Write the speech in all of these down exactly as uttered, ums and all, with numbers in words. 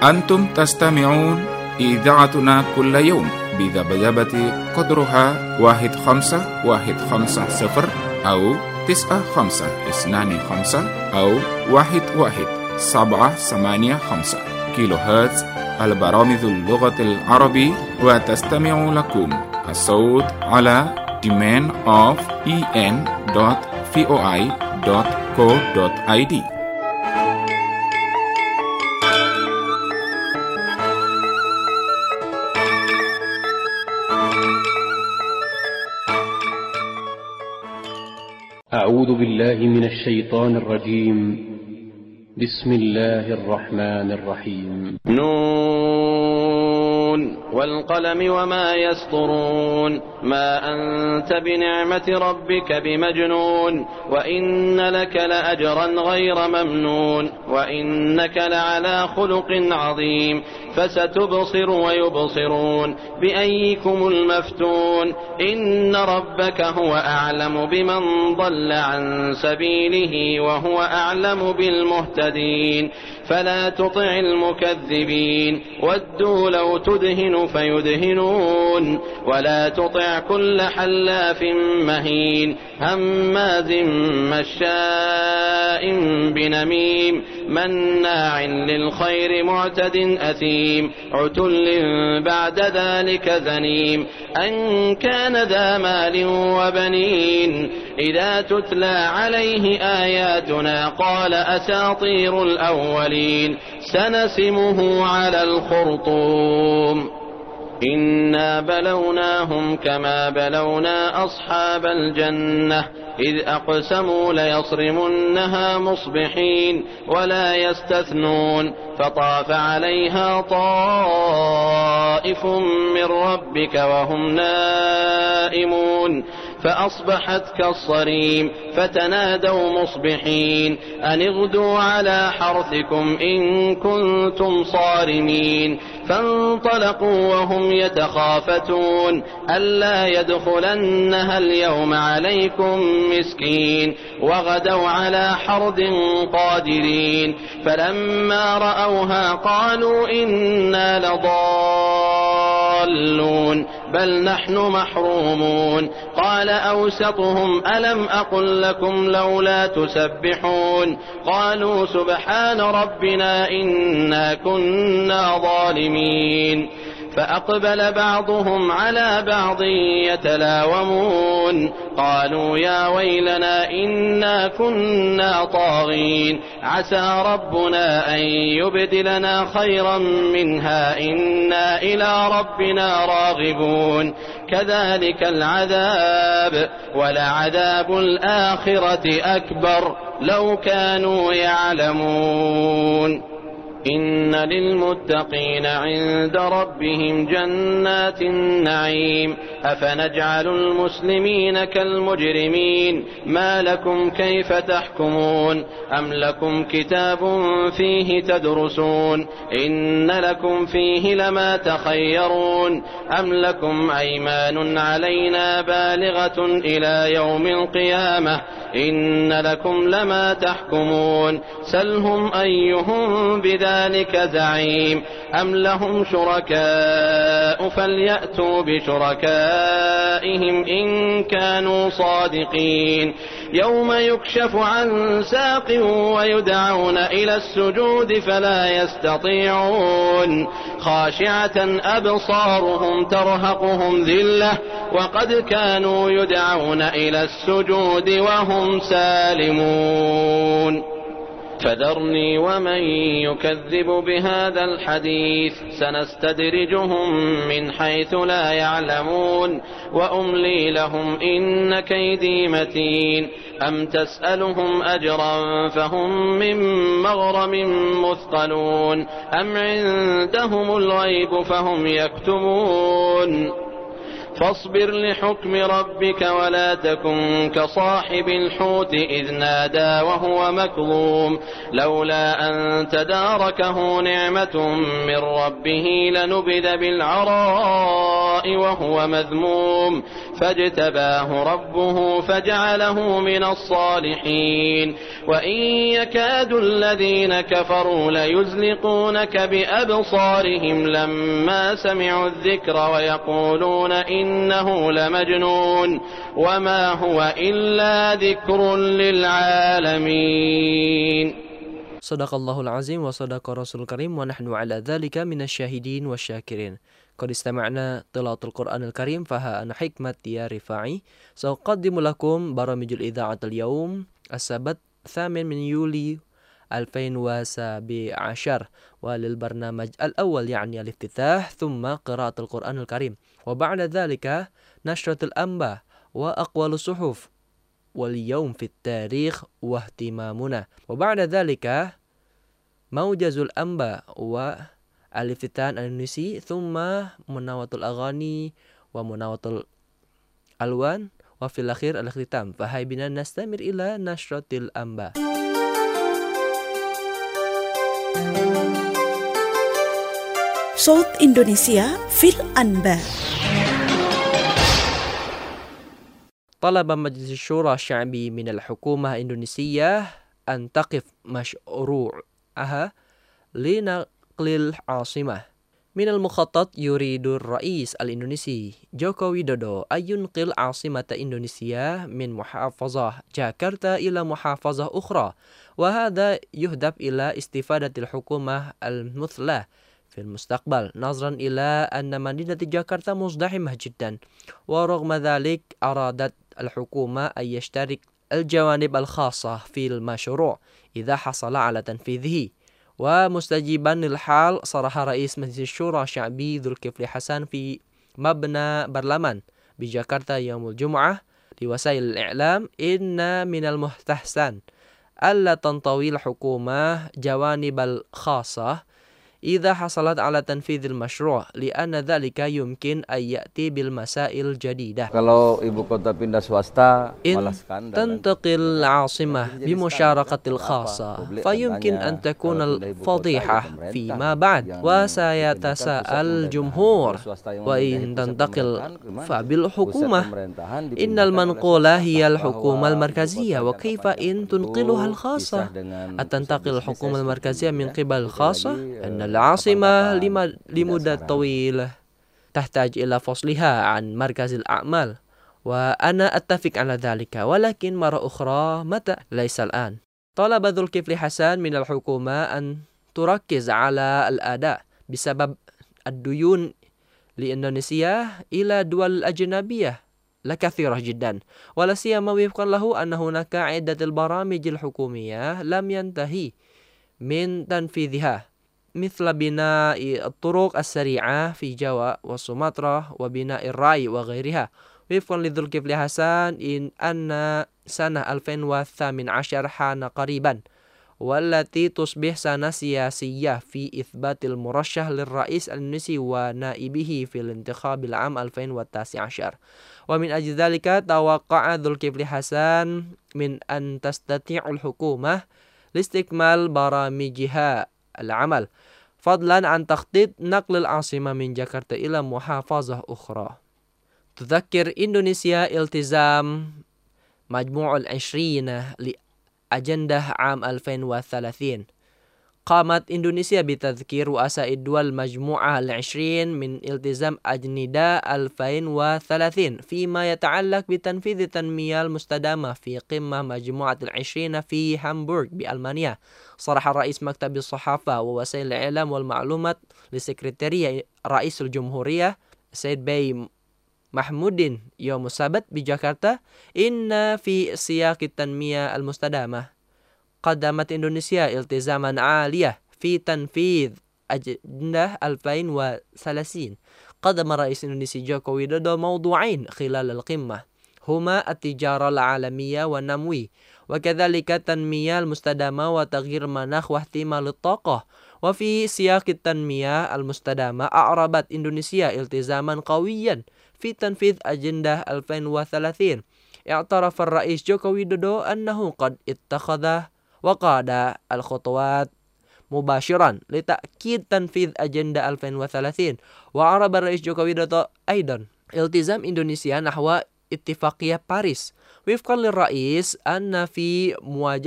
أنتم تستمعون إذاعتنا كل يوم بذبذبة قدرها واحد خمسة واحد خمسة صفر أو تسعة خمسة اثنان خمسة أو واحد واحد سبعة ثمانية خمسة كيلو هرتز البرامج اللغة العربية. وتستمع لكم الصوت على domain of en dot voi dot co dot id. أعوذ بالله من الشيطان الرجيم. بسم الله الرحمن الرحيم. نون والقلم وما يسطرون ما أنت بنعمة ربك بمجنون وإن لك لأجرا غير ممنون وإنك لعلى خلق عظيم فستبصر ويبصرون بأيكم المفتون إن ربك هو أعلم بمن ضل عن سبيله وهو أعلم بالمهتدين فلا تطع المكذبين ودوا لو تدهن فيدهنون ولا تطع كل حلاف مهين هماز مشاء بنميم مناع للخير معتد أثيم عتل بعد ذلك زنيم أن كان ذا مال وبنين إذا تتلى عليه آياتنا قال أساطير الأولين سنسمه على الخرطوم إنا بلوناهم كما بلونا أصحاب الجنة إذ أقسموا ليصرمنها مصبحين ولا يستثنون فطاف عليها طائف من ربك وهم نائمون فأصبحت كالصريم فتنادوا مصبحين أن اغدوا على حرثكم إن كنتم صارمين فانطلقوا وهم يتخافتون ألا يدخلنها اليوم عليكم مسكين وغدوا على حرد قادرين فلما رأوها قالوا إنا لضالون بل نحن محرومون قال أوسطهم ألم أقل لكم لولا تسبحون قالوا سبحان ربنا إنا كنا ظالمين فأقبل بعضهم على بعض يتلاومون قالوا يا ويلنا إنا كنا طاغين عسى ربنا أن يبدلنا خيرا منها إنا إلى ربنا راغبون كذلك العذاب ولعذاب الآخرة أكبر لو كانوا يعلمون إن للمتقين عند ربهم جنات النعيم أفنجعل المسلمين كالمجرمين ما لكم كيف تحكمون أم لكم كتاب فيه تدرسون إن لكم فيه لما تخيرون أم لكم أيمان علينا بالغة إلى يوم القيامة إن لكم لما تحكمون سلهم أيهم بذلك زعيم أم لهم شركاء فليأتوا بشركائهم إن كانوا صادقين يوم يكشف عن ساق ويدعون إلى السجود فلا يستطيعون خاشعة أبصارهم ترهقهم ذلة وقد كانوا يدعون إلى السجود وهم سالمون فذرني ومن يكذب بهذا الحديث سنستدرجهم من حيث لا يعلمون وأملي لهم إن كيدي متين أم تسألهم أجرا فهم من مغرم مثقلون أم عندهم الغيب فهم يكتمون فاصبر لحكم ربك ولا تكن كصاحب الحوت إذ نادى وهو مكظوم لولا أن تداركه نعمة من ربه لنبذ بالعراء وهو مذموم فاجتباه ربه فجعله من الصالحين وإن يكاد الذين كفروا ليزلقونك بأبصارهم لما سمعوا الذكر ويقولون إنه لمجنون وما هو إلا ذكر للعالمين. Sadaqallahul azim wa sadaqa rasul karim wa nahnu ala dhalika minasyahidin wa syakirin. Qad istama'na tilawatul Qur'anil Karim faha ana hikmat ya rifa'i. Saqaddimu lakum baramijul idha'atul yawm as-sabat thamin min Yuli ألفين وسبعة عشر وللبرنامج الأول يعني الافتتاح ثم قراءة القرآن الكريم وبعد ذلك نشرة الأنباء وأقوال الصحف واليوم في التاريخ واهتمامنا وبعد ذلك موجز الأنباء والافتتان الأندونيسي ثم مناوة الأغاني ومناوة الألوان وفي الأخير الاختتام. فهيا بنا نستمر إلى نشرة الأنباء. صوت إندونيسيا في الأنباء. طلب مجلس الشورى الشعبي من الحكومة الإندونيسية أن تقف مشروعها لنقل العاصمة. من المخطط يريد الرئيس الإندونيسي جوكو ويدودو أن ينقل عاصمة إندونيسيا من محافظة جاكرتا إلى محافظة أخرى، وهذا يهدف إلى استفادة الحكومة المثلى في المستقبل نظرا إلى أن مدينة جاكرتا مزدحمة جدا. ورغم ذلك أرادت الحكومة أن يشترك الجوانب الخاصة في المشروع إذا حصل على تنفيذه. ومستجيبا للحال صرح رئيس مجلس الشورى الشعبي ذو الكفل حسن في مبنى برلمان بجاكرتا يوم الجمعة لوسائل الإعلام إن من المستحسن ألا تنطوي الحكومة جوانب الخاصة إذا حصلت على تنفيذ المشروع لأن ذلك يمكن أن يأتي بالمسائل الجديدة. Kalau ibu kota pindah swasta, إن تنتقل العاصمة بمشاركة الخاصة فيمكن أن تكون الفضيحة فيما بعد، وسيتساءل الجمهور وإن تنتقل فبالحكومة إن المنقولة هي الحكومة المركزية، وكيف إن تنقلها الخاصة؟ أتنتقل الحكومة المركزية من قبل الخاصة؟ أن العاصمة لمدة طويلة تحتاج إلى فصلها عن مركز الأعمال، وأنا أتفق على ذلك، ولكن مرة أخرى متى؟ ليس الآن. طلب ذو الكفل حسن من الحكومة أن تركز على الأداء بسبب الديون لإندونيسيا إلى دول أجنبية لكثيرة جدا، ولا سيما وفقا له أن هناك عدة البرامج الحكومية لم ينتهي من تنفيذها، مثل بناء الطرق السريعة في جاوا وسومطرة وبناء الري وغيرها. وفقا لذو الكفل حسن إن أن سنة ألفين وثمانية عشر حان قريبا، والتي تصبح سنة سياسية في إثبات المرشح للرئيس الإندونيسي ونائبه في الانتخاب العام ألفين وتسعة عشر. ومن أجل ذلك توقع ذو الكفل حسن من أن تستطيع الحكومة لاستكمال برامجها العمل فضلا عن تخطيط نقل العاصمة من جاكرتا إلى محافظة أخرى. تذكر إندونيسيا التزام مجموع العشرين لأجندة عام ألفين وثلاثين. قامت إندونيسيا بتذكير رؤساء الدول المجموعة العشرين من التزام أجندة ألفين وثلاثين فيما يتعلق بتنفيذ التنمية المستدامة في قمة مجموعة العشرين في هامبورغ بألمانيا. صرح رئيس مكتب الصحافة ووسائل الإعلام والمعلومات لسكرتارية رئيس الجمهورية سيد باي محمود يوم السبت بجاكرتا إن في سياق التنمية المستدامة قدمت إندونيسيا التزاما عالية في تنفيذ أجندة ألفين وثلاثين. قدم رئيس إندونيسيا جوكو ويدودو موضوعين خلال القمة هما التجارة العالمية والنمو، وكذلك التنمية المستدامة وتغيير المناخ واحتمال الطاقة. وفي سياق التنمية المستدامة أعربت إندونيسيا التزاما قويا في تنفيذ أجندة ألفين وثلاثين. اعترف الرئيس جوكو ويدودو أنه قد اتخذ وقاد الخطوات مباشرا لتأكيد تنفيذ أجندة ألفين وثلاثين. وأعرب الرئيس جوكو ويدودو أيضا التزام إندونيسيا نحو اتفاقية باريس. وفقا للرئيس أن في مواجهة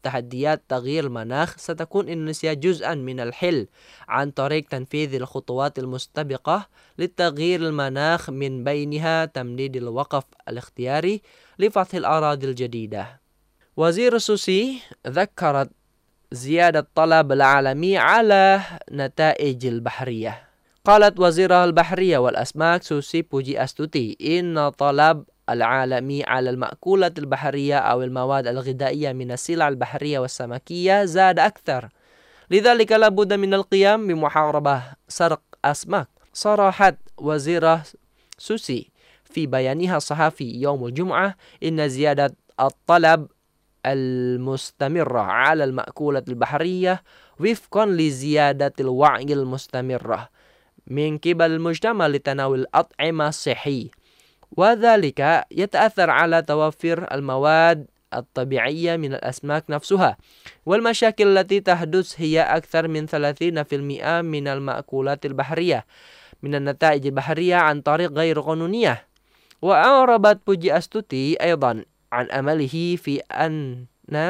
تحديات تغيير المناخ ستكون إندونيسيا جزءا من الحل عن طريق تنفيذ الخطوات المستبقة لتغيير المناخ، من بينها تمديد الوقف الاختياري لفتح الأراضي الجديدة. وزير سوسي ذكرت زيادة الطلب العالمي على نتائج البحرية. قالت وزيرة البحرية والأسماك سوسي بوجي أستوتي إن طلب العالمي على المأكولات البحرية أو المواد الغذائية من السلع البحرية والسمكية زاد أكثر، لذلك لابد من القيام بمحاربة سرق أسماك. صرحت وزيرة سوسي في بيانها الصحفي يوم الجمعة إن زيادة الطلب المستمرة على المأكولات البحرية وفقا لزيادة الوعي المستمرة من قبل المجتمع لتناول الأطعمة الصحية، وذلك يتأثر على توفير المواد الطبيعية من الأسماك نفسها. والمشاكل التي تحدث هي أكثر من ثلاثين بالمئة من المأكولات البحرية من النتائج البحرية عن طريق غير قانونية. وأعربت بوجي أستوتي أيضا عن أمله في أن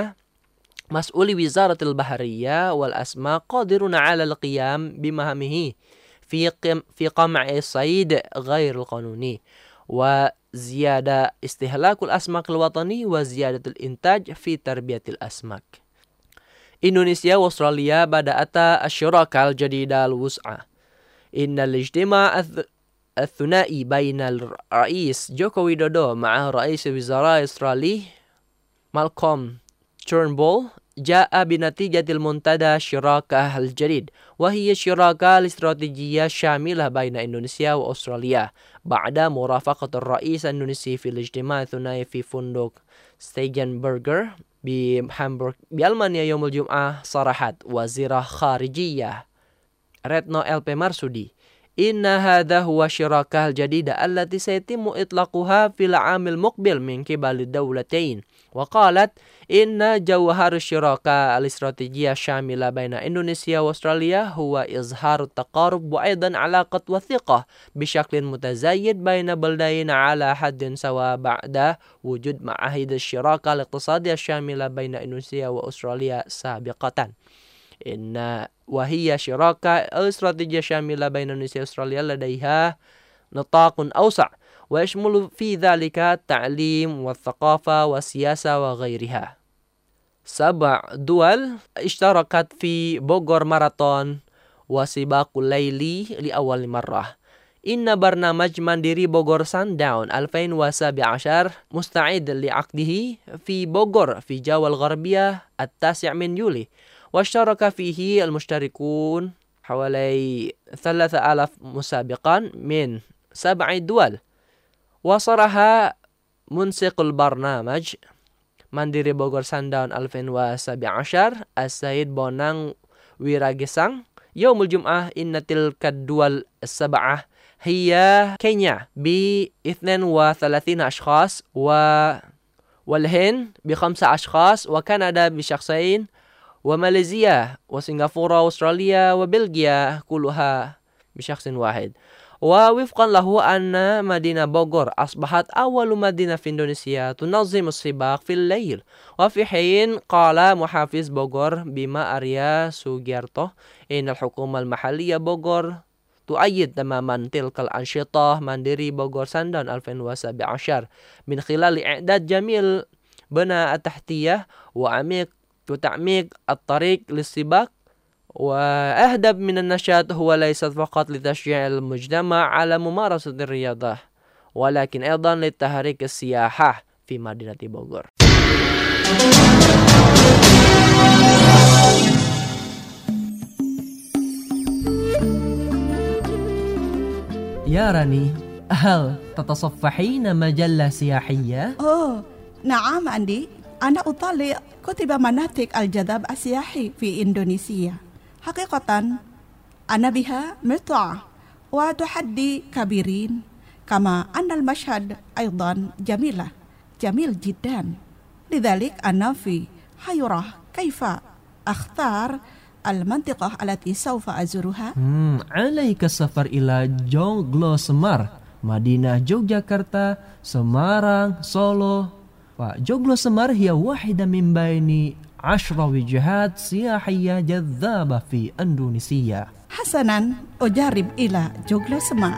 مسؤولي وزارة البحرية والأسماك قادرون على القيام بمهامه في في قمع الصيد غير القانوني وزيادة استهلاك الأسماك الوطني وزيادة الإنتاج في تربية الأسماك. إندونيسيا وأستراليا بدأتا الشراكة الجديدة الوسعى. إن الاجتماع الثنائي بين الرئيس جوكو ويدودو مع رئيس الوزراء الأسترالي مالكوم تورنبول جاء بنتيجة المنتدى الشراكة الجديد، وهي الشراكة الاستراتيجية الشاملة بين إندونيسيا وأستراليا بعد مرافقة الرئيس الإندونيسي في الاجتماع الثنائي في فندق ستيجنبرجر بهامبورغ بألمانيا يوم الجمعة. صرحت وزيرة خارجية ريتنو إل بي مارسودي إن هذا هو الشراكة الجديدة التي سيتم إطلاقها في العام المقبل من قبل الدولتين. وقالت إن جوهر الشراكة الاستراتيجية الشاملة بين إندونيسيا وأستراليا هو إظهار التقارب وأيضا علاقة وثيقة بشكل متزايد بين بلدين على حد سواء بعد وجود معاهد الشراكة الاقتصادية الشاملة بين إندونيسيا وأستراليا سابقة. إن وهي شراكة الاستراتيجية الشاملة بين إندونيسيا وأستراليا لديها نطاق أوسع ويشمل في ذلك التعليم والثقافة والسياسة وغيرها. سبع دول اشتركت في بوغور ماراثون وسباق ليلي لأول مرة. إن برنامج مانديري بوغور سانداون ألفين وسبعة عشر مستعد لعقده في بوغور في جاوا الغربية التاسع من يوليو، واشترك فيه المشتركون حوالي ثلاثة آلاف مسابقا من سبع دول. وصرح منسق البرنامج مانديري بوغور سانداون ألفين وسبعة عشر السيد بونang ويراجسang يوم الجمعة إن تلك الدول السبعة هي كينيا باثنين وثلاثين أشخاص و... والهند بخمسة أشخاص وكندا بشخصين وماليزيا وسنغافورة وأستراليا وبلغيا كلها بشخص واحد. ووفقا له أن مدينة بوغور أصبحت أول مدينة في إندونيسيا تنظم السباق في الليل. وفي حين قال محافظ بوغور بما أريا سوغيرتو إن الحكومة المحلية بوغور تؤيد تماما تلك الأنشطة مانديري بوغور سانداون ألفين وسبعة عشر من خلال إعداد جميل بناء التحتية وعميق وتعميق الطريق للسباق. وأهدف من النشاط هو ليس فقط لتشجيع المجتمع على ممارسة الرياضة ولكن أيضا لتحريك السياحة في مدينة بوغور. يا راني، هل تتصفحين مجلة سياحية؟ أوه نعم عندي، أنا أطالع كتب مناطق الجذب السياحي في إندونيسيا. حقيقة أنا بها متعة وتحدي كبيرين، كما أن المشهد أيضا جميلة جميل جدا. لذلك أنا في حيرة كيف أختار المنطقة التي سوف أزورها. hmm, عليك السفر إلى جونغلو سمار، مدينة يوغياكرتا، سمارang، سولو. Joglo Semar هي واحدة من بين عشر وجهات سياحية جذابة في إندونيسيا. حسناً، أجرب إلى جوجلو سمار.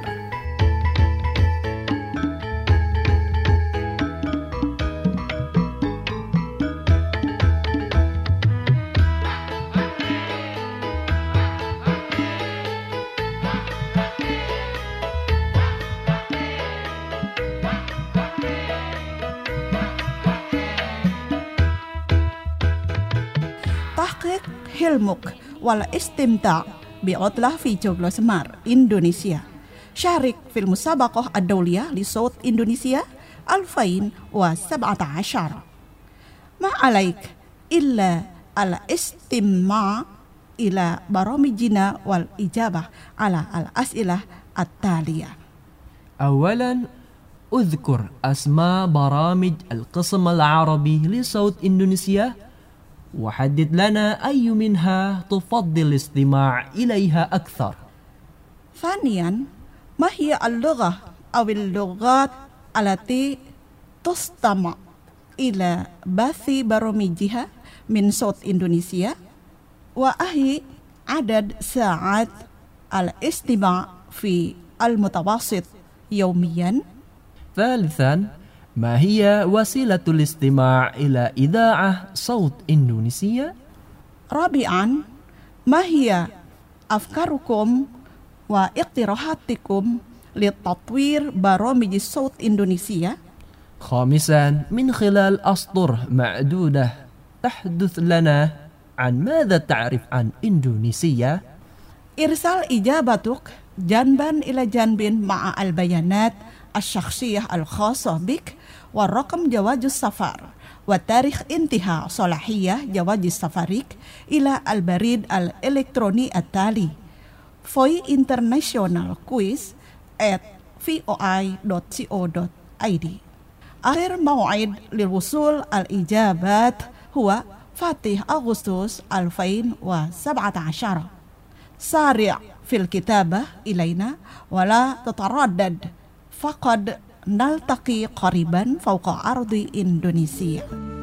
تحقق حلمك والاستمتاع بعطلة في جوجلو سمار إندونيسيا. شارك في المسابقة الدولية لصوت إندونيسيا ألفين وسبعة عشر. ما عليك إلا الاستماع إلى برامجنا والإجابة على الأسئلة التالية. أولا، اذكر أسماء برامج القسم العربي لصوت إندونيسيا، وحدد لنا أي منها تفضل الاستماع إليها أكثر. ثانيا، ما هي اللغة أو اللغات التي تستمع إلى بث برامجها من صوت إندونيسيا؟ وأهي عدد ساعات الاستماع في المتوسط يوميا؟ ثالثا، ما هي وسيلة الاستماع إلى إذاعة صوت إندونيسيا؟ رابعا، ما هي أفكاركم واقتراحاتكم لتطوير برامج صوت إندونيسيا؟ خامسا، من خلال أسطر معدودة تحدث لنا عن ماذا تعرف عن إندونيسيا؟ إرسال إجابتك جانبا إلى جانب مع البيانات الشخصية الخاصة بك والرقم جواز السفر وتاريخ انتهاء صلاحية جواز سفرك إلى البريد الإلكتروني التالي voy international quiz at voi dot co dot i d. آخر موعد للوصول الإجابات هو فاتح أغسطس ألفين وسبعة عشر. سارع في الكتابة إلينا ولا تتردد، فقد نلتقي قريبا فوق أرض إندونيسيا.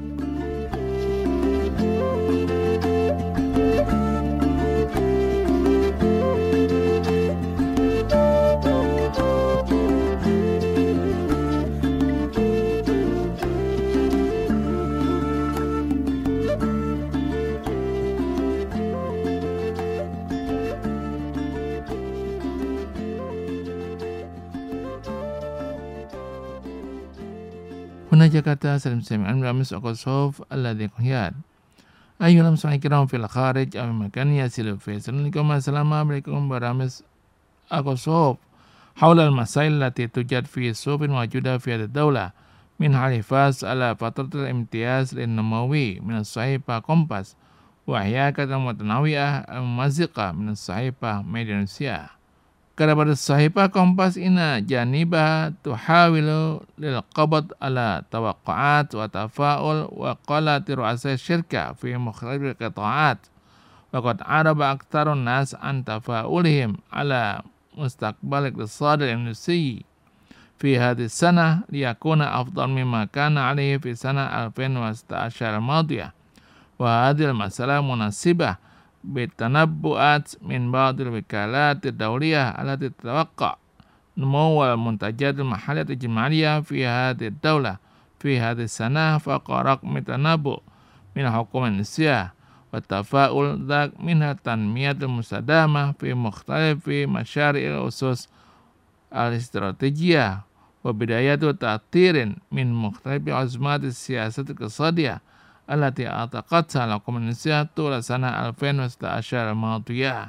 هنا جاكرتا سلام سمعان برامج أقصوف الذي قياد أيها المستمعين الكرام في الخارج أو مكان يصل فيه، سلام السلام عليكم برامج أقصوف حول المسائل التي توجد في السوق الموجودة في هذه الدولة، منها الحفاظ على فترة الامتياز للنموي من الصحيفة كومباس وحياكة متنوعة الممزقة من الصحيفة ميدونيسيا. كتبت الصحيفة كومباس إن جانبها تحاول للقبض على توقعات وتفاؤل وقالت رؤساء الشركة في مختلف القطاعات، وقد عرب أكثر الناس عن تفاؤلهم على مستقبل الاقتصاد الإندونيسي في هذه السنة ليكون أفضل مما كان عليه في سنة ألفين وستة عشر الماضية، وهذه المسألة مناسبة بالتنبؤات من بعض الوكالات الدولية التي تتوقع نمو المنتجات المحلية الإجمالية في هذه الدولة في هذه السنة فوق رقم تنبؤ من الحكومة الإندونيسية، والتفاؤل ذاك منها التنمية المستدامة في مختلف مشاريع الأسس الاستراتيجية وبداية تأثير من مختلف أزمات السياسة الاقتصادية التي أعتقدتها الحكومة الإندونيسية طول سنة ألفين وستة عشر الماضية.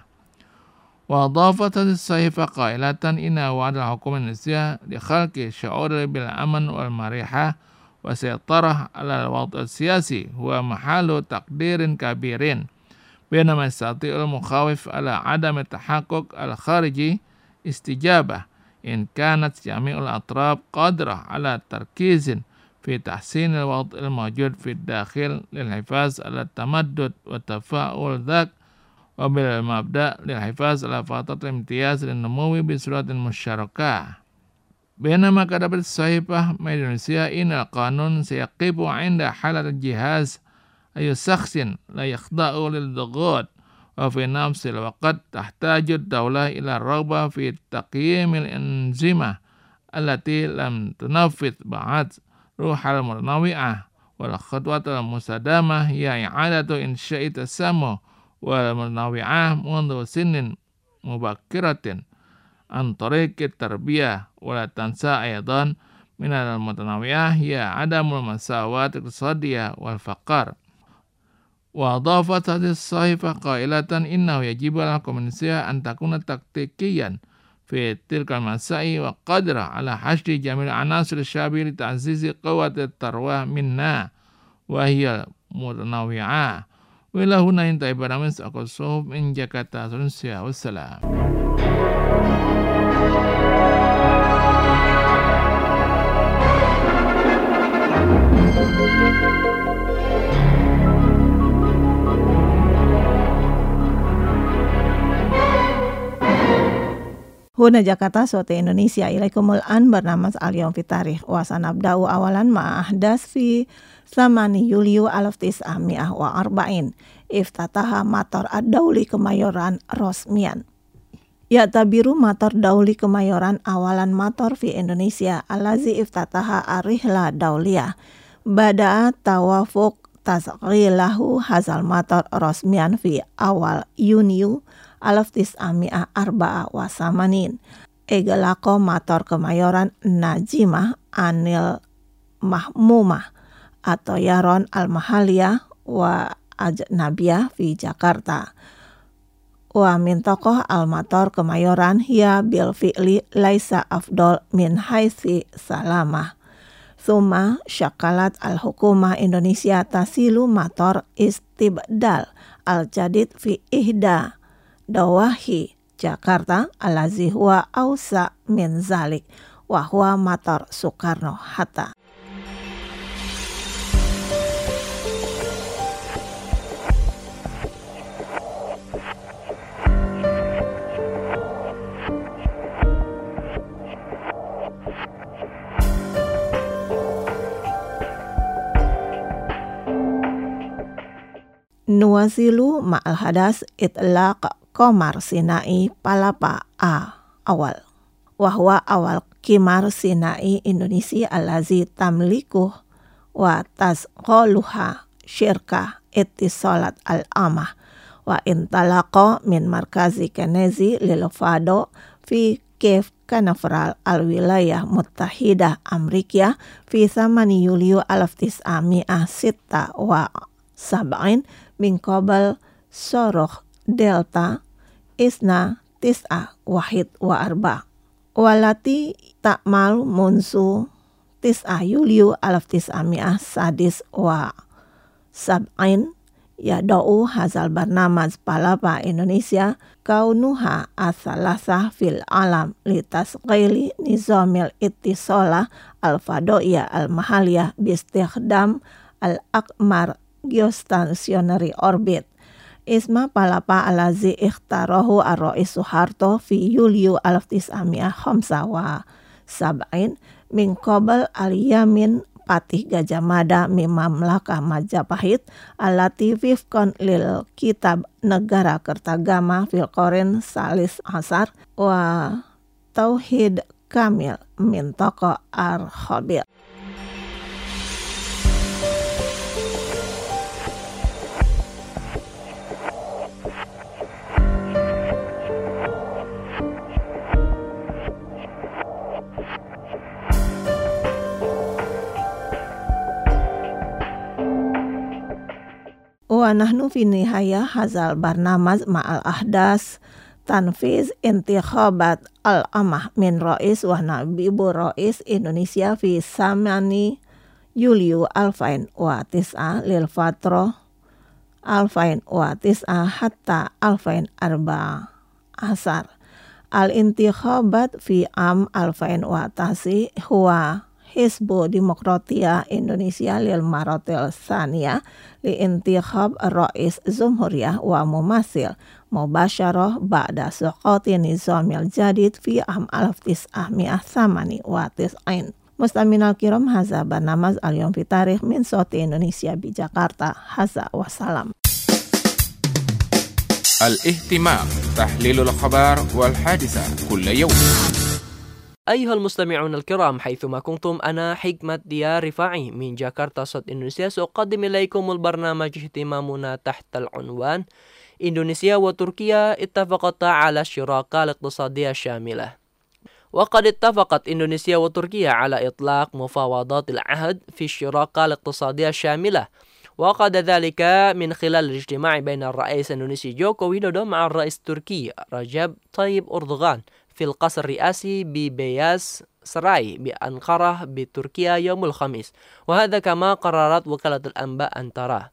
وأضافت هذه الصحيفة قائلة إن وعد الحكومة الإندونيسية لخلق شعور بالأمن والمريحة وسيطرة على الوضع السياسي هو محل تقدير كبير، بينما يستطيع المخاوف على عدم التحقق الخارجي استجابة إن كانت جميع الأطراف قادرة على التركيز في تحسين الوضع الموجود في الداخل للحفاظ على التمدد والتفاؤل ذاك، وبالمبدأ للحفاظ على فترة الامتياز للنمو بصورة مشتركة. بينما كتبت الصحيفة ميدونيسيا إن القانون سيقف عند حالة الجهاز أي شخص لا يخضع للضغوط وفي نفس الوقت تحتاج الدولة إلى الرغبة في تقييم الأنظمة التي لم تنفذ بعد روح المتنوعة. والخطوة المستدامة هي إعادة إنشاء التسامح والمتنوعة منذ سن مبكرة عن طريق التربية. ولا تنسى أيضا من المتنوعة هي عدم المساواة الاقتصادية والفقر. وأضافت هذه الصحيفة قائلة إنه يجب على الكوميونيستية أن تكون تكتيكيا في تلك المسائل وقادرة على حشد جميع عناصر الشعب لتعزيز قوة الثروة منا وهي متنوعة. وإلى هنا انتهى برنامج أكوسوف من جاكرتا سلنسيا والسلام. Huna Jakarta Sote Indonesia ilaikumul an bernamas al-yawm fi tarikh wa sanabda'u awalan ma'ahdas fi samani Yuliu alaf tis'ami'ah wa arba'in iftataha matar ad-dauli Kemayoran Rosmian. Ya tabiru matar dauli Kemayoran awalan matar fi Indonesia alazi iftataha arihla dauliyah bada'a tawafuk tasghilahu hazal matar Rosmian fi awal Yuniu alaf tis'ami'ah arba'a wa samanin egalako mator Kemayoran Najimah Anil Mahmumah atau Yaron Al-Mahaliyah wa Ajnabiyah fi Jakarta wa min tokoh al-mator Kemayoran hiya bil fi'li laisa afdol min haitsi salamah. Thumma syakalat al-hukumah Indonesia tasilu mator istibdal al-jadid fi ihda dawahi Jakarta alazi huwa ausa min zalik wa huwa matar Soekarno Hatta. Nuwasilu ma'al hadas itlaq Komar Sinai Palapa A awal wahwa awal Kimar Sinai Indonesia alazi tamliku wa tasqaluha syirkah ittisalat al-amah wa intalaqo min markazi Kenezi lil Fado fi Kef Kanafral al-wilayah Muttahidah Amrikia fi samani Yuliu alaf tis'ami'ah sitta wa sab'in min qabal soroh delta isna tis'ah wahid wa arba walati ta'mal munsu tis'ah Yuliu alaf tis'ami'ah sadis wa sab'in yada'u hazal barnamaz Palapa Indonesia kaunuha asalasah fil alam litasqaili nizamil ittisalah al-fadoiyah al-mahaliyah bistikhdam al-akmar geostationary orbit. Isma Palapa alazi ikhtarahu ar-Rais Soeharto fi Yuliu alaf tis'ami'ah khamsa wa sab'in min qabal al-yamin Patih Gajah Mada min Mamlakah Majapahit alati wifqan lil kitab negara Kertagama fil Qorin salis asar wa tauhid kamil min toko ar-Khabir. Wa nahnu fi nihaya hazal barnamaz ma'al ahdas tanfiz intikhabat al-amah min Rais wa nabibu Rais Indonesia fi samani Yuliu alfain wa tis'ah lil fatro alfain wa tis'ah hatta alfain arba asar al-intikhabat fi am alfain wa tasi huwa Hizbu Demokratia Indonesia lil Marotil Sania li intikhab Rais Jumhuriyah wa mumasil mubasyarah ba'da suqati nizamil jadid fi am alaf tis'ah mi'ah samani wa tis'ain Mustaminal kiram haza barnamaz al-yawm fi tarikh min Soti Indonesia di Jakarta. Haza wassalam. الاهتمام تحليل الأخبار والحادثة كل يوم. أيها المستمعون الكرام، حيثما كنتم أنا حكمة ديار رفاعي من جاكرتا صوت إندونيسيا، سأقدم إليكم البرنامج اهتمامنا تحت العنوان إندونيسيا وتركيا اتفقتا على الشراكة الاقتصادية الشاملة. وقد اتفقت إندونيسيا وتركيا على إطلاق مفاوضات العهد في الشراكة الاقتصادية الشاملة، وقد ذلك من خلال الاجتماع بين الرئيس الإندونيسي جوكو ويدودو مع الرئيس التركي رجب طيب أردوغان في القصر الرئاسي ببياز سراي بأنقرة بتركيا يوم الخميس، وهذا كما قررت وكالة الأنباء أنترا.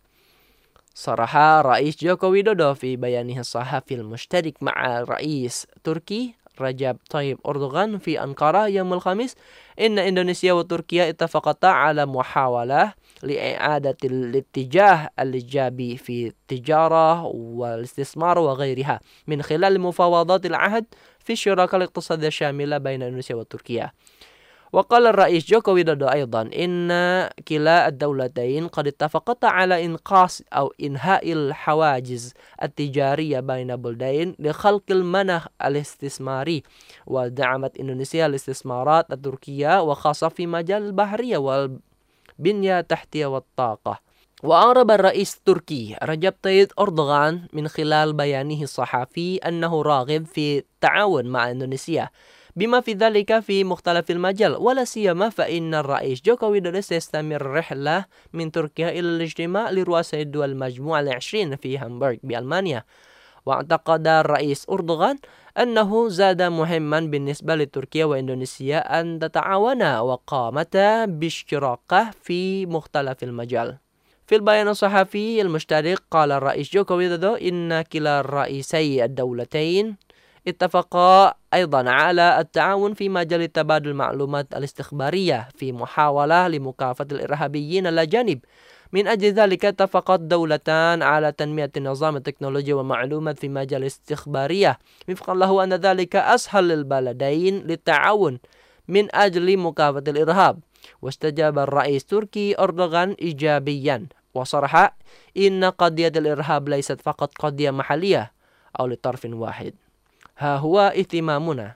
صرح الرئيس جوكو ويدودو في بيانه الصحفي المشترك مع الرئيس التركي رجب طيب أردوغان في أنقرة يوم الخميس إن إندونيسيا وتركيا اتفقتا على محاولة لإعادة الاتجاه الإيجابي في التجارة والاستثمار وغيرها من خلال مفاوضات العهد في الشراكة الاقتصادية الشاملة بين إندونيسيا وتركيا. وقال الرئيس جوكو ويدودو أيضا إن كلا الدولتين قد اتفقتا على إنقاص أو إنهاء الحواجز التجارية بين البلدين لخلق المناخ الاستثماري، ودعمت إندونيسيا الاستثمارات التركية وخاصة في مجال البحرية والبنية التحتية والطاقة. وأعرب الرئيس التركي رجب طيب أردوغان من خلال بيانه الصحفي أنه راغب في التعاون مع إندونيسيا بما في ذلك في مختلف المجال، ولا سيما فإن الرئيس جوكو ويدودو سيستمر رحلة من تركيا إلى الاجتماع لرؤساء الدول المجموعة العشرين في هامبورغ بألمانيا. واعتقد الرئيس أردوغان أنه زاد مهما بالنسبة لتركيا وإندونيسيا أن تتعاونا وقامتا باشتراكه في مختلف المجال. في البيان الصحفي المشترك قال الرئيس جوكو ويدودو إن كلا الرئيسي الدولتين اتفقا أيضا على التعاون في مجال تبادل المعلومات الاستخبارية في محاولة لمكافحة الإرهابيين الأجانب. من أجل ذلك اتفقت دولتان على تنمية نظام التكنولوجيا والمعلومات في مجال الاستخبارية، وفقا له أن ذلك أسهل للبلدين للتعاون من أجل مكافحة الإرهاب. واستجاب الرئيس التركي أردوغان إيجابيا وصرح إن قضية الإرهاب ليست فقط قضية محلية أو لطرف واحد. ها هو اهتمامنا.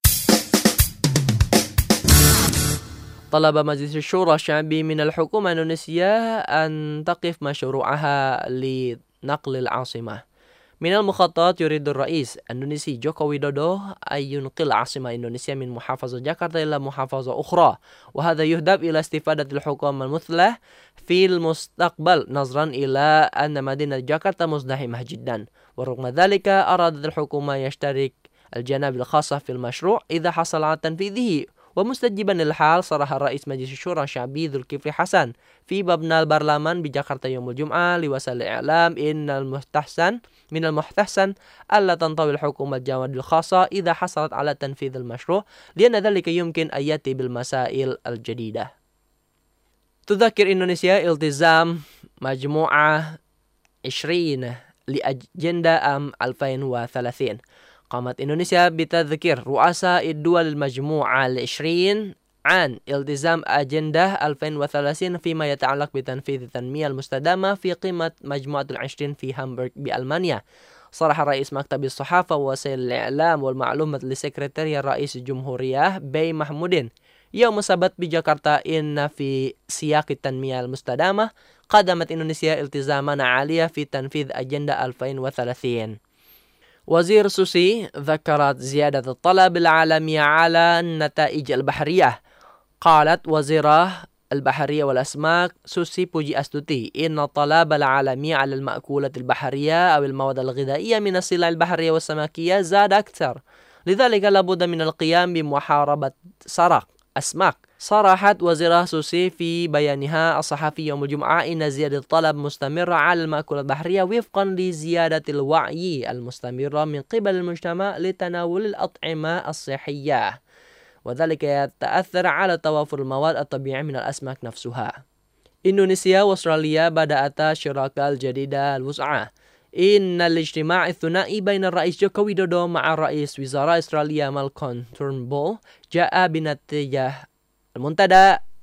طلب مجلس الشورى الشعبي من الحكومة الإندونيسية أن تقف مشروعها لنقل العاصمة. من المخطط يريد الرئيس الإندونيسي جوكو ويدودو أن ينقل عاصمة إندونيسيا من محافظة جاكرتا إلى محافظة أخرى، وهذا يهدف إلى استفادة الحكومة المثلى في المستقبل نظرا إلى أن مدينة جاكرتا مزدحمة جدا. ورغم ذلك أرادت الحكومة يشترك الجناب الخاصة في المشروع إذا حصل على تنفيذه. ومستجيبا للحال صرح الرئيس مجلس الشورى الشعبي ذو الكفل حسن في مبنى البرلمان بجاكرتا يوم الجمعة لوسائل الإعلام إن المستحسن من المحتسن ألا تنطوي الحكومة الجوانب الخاصة إذا حصلت على تنفيذ المشروع، لأن ذلك يمكن أن يأتي بالمسائل الجديدة. تذكر إندونيسيا التزام مجموعة عشرين لأجندة عام ألفين وثلاثين. قامت إندونيسيا بتذكير رؤساء الدول المجموعة العشرين عن التزام أجندة ألفين وثلاثين فيما يتعلق بتنفيذ التنمية المستدامة في قمة مجموعة العشرين في هامبورغ بألمانيا. صرح رئيس مكتب الصحافة ووسائل الإعلام والمعلومات لسكرتير رئيس الجمهورية بي محمودين يوم السبت بجاكرتا إن في سياق التنمية المستدامة قدمت إندونيسيا التزاما عاليا في تنفيذ أجندة ألفين وثلاثين. وزير سوسي ذكرت زيادة الطلب العالمي على النتائج البحرية. قالت وزيرة البحرية والأسماك سوسي بوجي أستوتي إن الطلب العالمي على المأكولات البحرية أو المواد الغذائية من السلع البحرية والسمكية زاد أكثر، لذلك لابد من القيام بمحاربة سرق أسماك. صرحت وزيرة سوسي في بيانها الصحفي يوم الجمعة إن زيادة الطلب مستمرة على المأكولات البحرية وفقا لزيادة الوعي المستمرة من قبل المجتمع لتناول الأطعمة الصحية، وذلك يتأثر على توافر المواد الطبيعية من الأسماك نفسها. إندونيسيا وأستراليا بدأتا شراكة الجديدة الوسعى. إن الاجتماع الثنائي بين الرئيس جوكو ويدودو مع رئيس وزراء أستراليا مالكوم تورنبول جاء بنتيجة المنتدى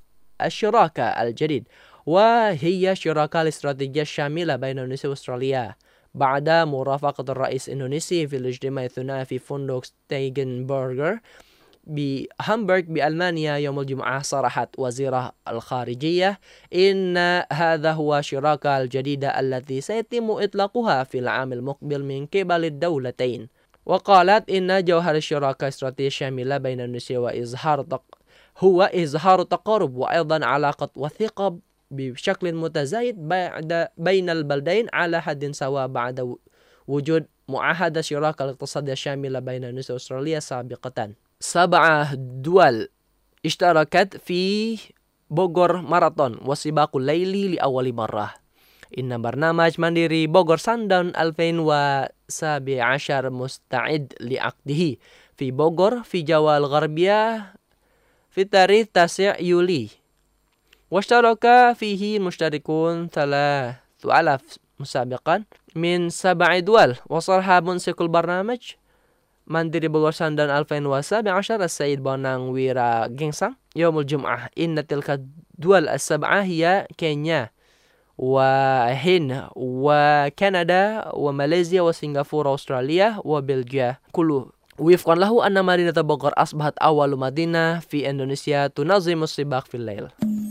الشراكة الجديد، وهي شراكة الاستراتيجية الشاملة بين إندونيسيا وأستراليا بعد مرافقة الرئيس الإندونيسي في الاجتماع الثنائي في فندق ستيغنبرغر بهامبورغ بألمانيا يوم الجمعة. صرحت وزيرة الخارجية إن هذا هو الشراكة الجديدة التي سيتم إطلاقها في العام المقبل من قبل الدولتين. وقالت إن جوهر الشراكة الاستراتيجية الشاملة بين إندونيسيا وإظهار تق... هو إظهار التقارب وأيضا علاقة وثيقة بشكل متزايد بعد بين البلدين على حد سواء بعد وجود معاهدة شراكة الاقتصادية الشاملة بين إندونيسيا وأستراليا سابقة. سبعة دول اشتركت في بوغور ماراثون وسباق الليلي لأول مرة. إن برنامج مانديري بوغور سانداون ألفين وسبعة عشر مستعد لعقده في بوغور في جوا الغربية في تاريخ تاسع يوليو، واشترك فيه المشتركون ثلاثة آلاف مسابقا من سبع دول. وصرح منسق البرنامج مانديري بوغور سانداون ألفين وسبعة عشر السيد بونang Wiragingsang يوم الجمعة إن تلك الدول السبعة هي كينيا وهند وكندا وماليزيا وسنغافورة وأستراليا وبلجيا كله. وفقا له أن مدينة بوغور أصبحت أول مدينة في إندونيسيا تنظم السباق في الليل.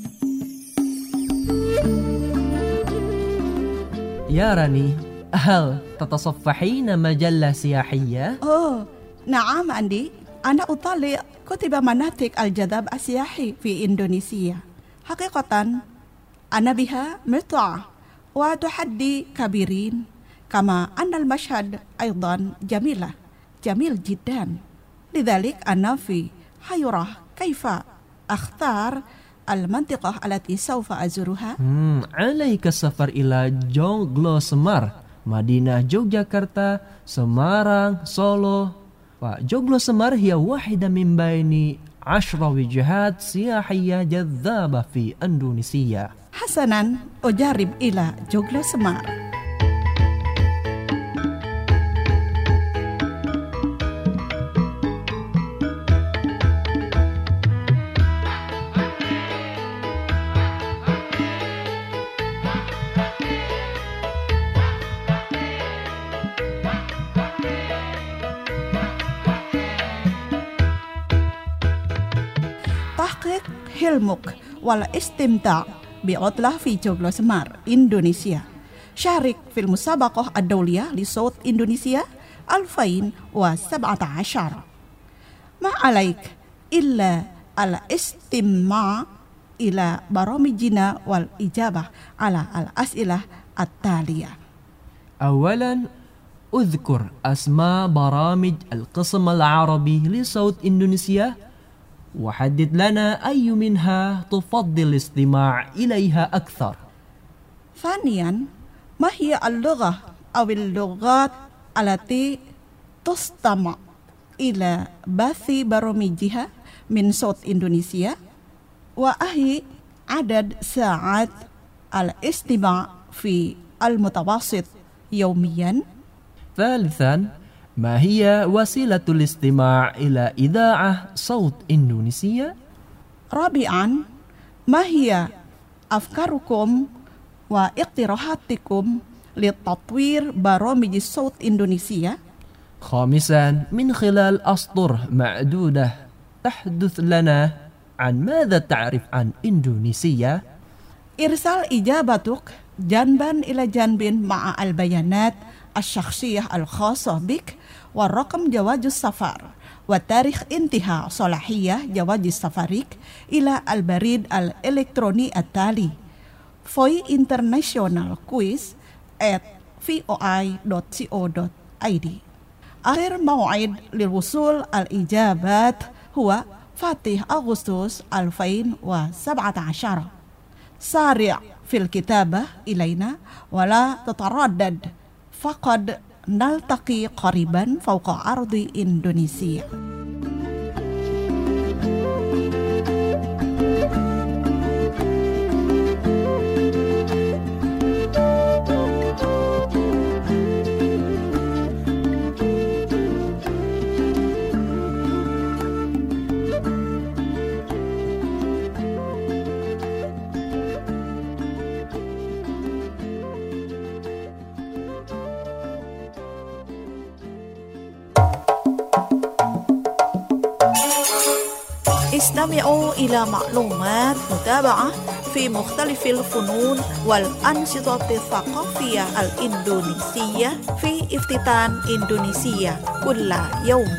يا راني، هل تتصفحين مجلة سياحية؟ أوه نعم أندي، أنا أطالع كتب مناطق الجذب السياحي في إندونيسيا. حقيقة أنا بها متعة وتحدي كبيرين، كما أن المشهد أيضا جميلة جميل جدا. لذلك أنا في حيرة كيف أختار المنطقة التي سوف أزورها. Hmm, عليك السفر إلى Joglo Semar, مدينة يوغياكرتا، سمارang، سولو. وجوغلو سمار هي واحدة من بين عشر وجهات سياحية جذابة في إندونيسيا. حسنا، أجرب إلى جوغلو سمار. تحقق حلمك والاستمتاع بعطلة في جوغلو سمار إندونيسيا. شارك في المسابقة الدولية لصوت إندونيسيا ألفين وسبعة عشر. ما عليك إلا الاستماع إلى برامجنا والإجابة على الأسئلة التالية. أولا، أذكر أسماء برامج القسم العربي لصوت إندونيسيا، وحدد لنا أي منها تفضل الاستماع إليها أكثر. ثانيا، ما هي اللغة أو اللغات التي تستمع إلى بث برامجها من صوت إندونيسيا؟ وأهي عدد ساعات الاستماع في المتوسط يوميا؟ ثالثا، ما هي وسيلة الاستماع إلى إذاعة صوت إندونيسيا؟ رابعا، ما هي أفكاركم واقتراحاتكم لتطوير برامج صوت إندونيسيا؟ خامسا، من خلال أسطر معدودة تحدث لنا عن ماذا تعرف عن إندونيسيا؟ إرسال إجابتك جانبا إلى جانب مع البيانات الشخصية الخاصة بك والرقم جواز السفر وتاريخ انتهاء صلاحية جواز سفرك إلى البريد الإلكتروني التالي voy international quiz at voi dot co dot id. آخر موعد للوصول الإجابات هو فاتح أغسطس ألفين وسبعة عشر. سارع في الكتابة إلينا ولا تتردد، فقد نلتقي قريبا فوق أرض إندونيسيا. استمعوا إلى معلومات متابعة في مختلف الفنون والأنشطة الثقافية الإندونيسية في افتتان إندونيسيا كل يوم.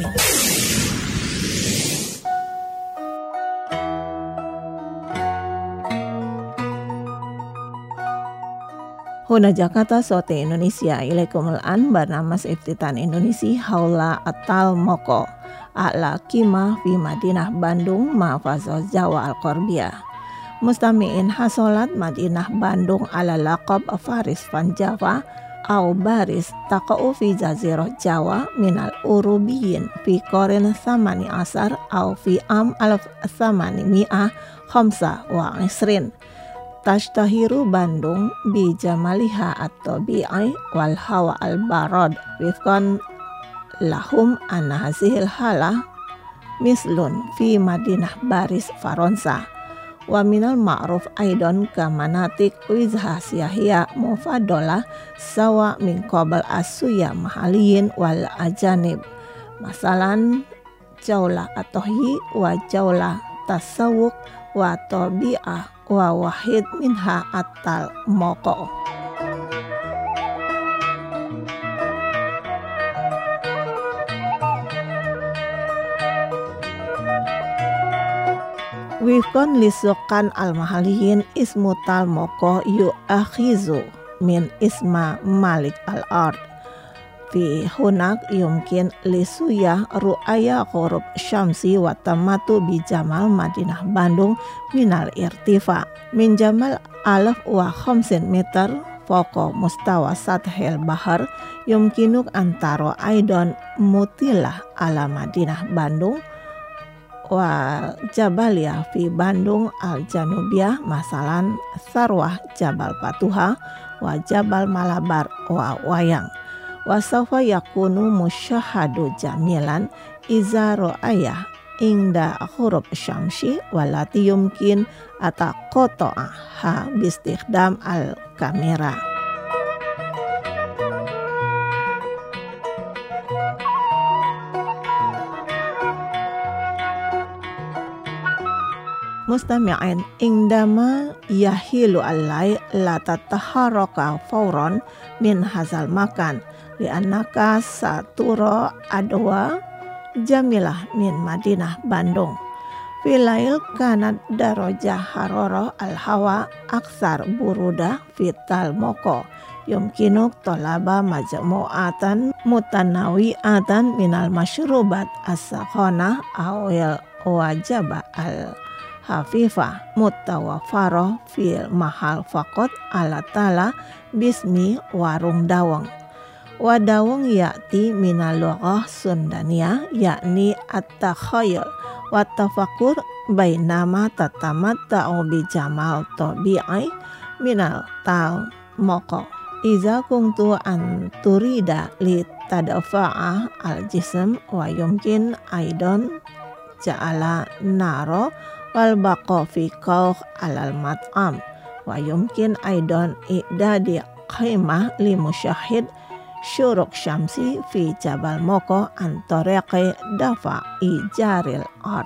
Huna Jakarta Sote Indonesia ilaikumul an barnamas iftitan Indonesia haula atal moko a'la kima fi Madinah Bandung mahfazoh Jawa Al-Qorbiyah mustami'in hasolat Madinah Bandung ala laqab Faris Van Java au baris taqa'u fi jazirah Jawa minal urubiyin fi korin samani asar au fi am alaf samani mi'ah khamsa wa isrin. Tashtahiru Bandung bi jamaliha at-tabi'i wal hawa al-barad wifqan lahum anna hazihil hala mislun fi Madinah Baris Faransa wa minal ma'ruf aidan kamanatik wizha siyahia mufadola sawa min qabal asuya mahaliyin wal ajanib masalan jaulah atohi wa jaulah tasawuk wa tabi'ah wa wahid minha atal moko. Wifkon lisukan al-mahaliyin ismu tal moko yu akhizu min isma malik al-ard. Fi hunak yumkin lisuya ru'aya qurub syamsi wa tamatu bi jamal Madinah Bandung minal irtifa min jamal alaf wa khamsin meter foko mustawa sathil bahar yumkinuk antaro aidon mutilah ala Madinah Bandung wa jabalia fi Bandung al-janubiyah masalan sarwah Jabal Patuha wa Jabal Malabar wa Wayang. Wasafa yakunu musyahadu jamilan iza ro'ayah ingda huruf syamsi walati yumkin ata koto'aha bistikhdam al kamera. Mustami'in ingdama yahilu alai la tataharaka fauron min hazal makan li'annaka saturo adwa jamilah min Madinah Bandung. Filail kanat darajah haroro al-hawa aksar buruda fital moko yumkinuk tolaba majmu'atan mutanawi'atan minal masyrubat as-sakhonah awil wajaba al-hafifah mutawafaroh fil mahal fakot ala tala bismi warung dawang. Wadawang yakti minaloghah Sundania yakni at-takhayyul wa tafakur bainama tatamatta'u bi jamal tabi'i minal tal moko iza kuntu an turida li tadafa'a al jism wa yumkin aidon ja'ala naro wal baqa fi qawh alal mat'am wa yumkin aidon i'dadi qaimah li musyahid syuruk syamsi fi Jabal Moko antoreke dafa ijaril ard.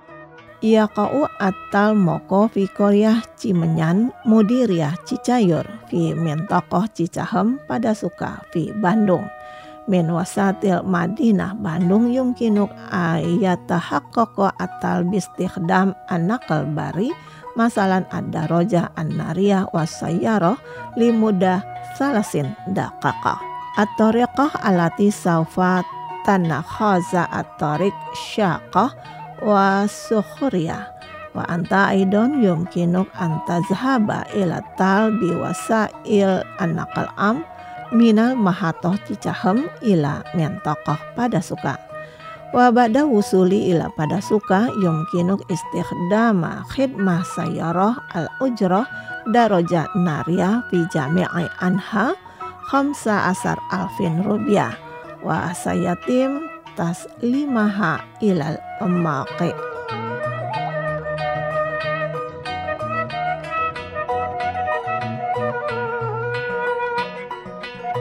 Yaqa'u atal moko fi Koryah Cimenyan Mudiriyah Cicayur fi Mentaqoh Cicahem pada suka fi Bandung. Min wasatil Madinah Bandung yumkinuk ayatahaqqaqo atal bistikhdam an-naqal bari masalan ad-darajah an-nariyah wasayyarah limudah salasin daqaqah. At-tariqah alati sawfa tanakhaza at-tariq syaqah wa sukhriyah wa anta aidon yumkinuk anta zahaba ila tal biwasail an-naqal am minal mahatoh Cicahem ila mentaqoh pada suka wa ba'da wusuli ila pada suka yumkinuk istikhdama khidmah sayyarah al-ujrah darajat nariyah fi jami'i anha khamsa asar alfin rupiah wa sayatim taslimaha ilal umaqi.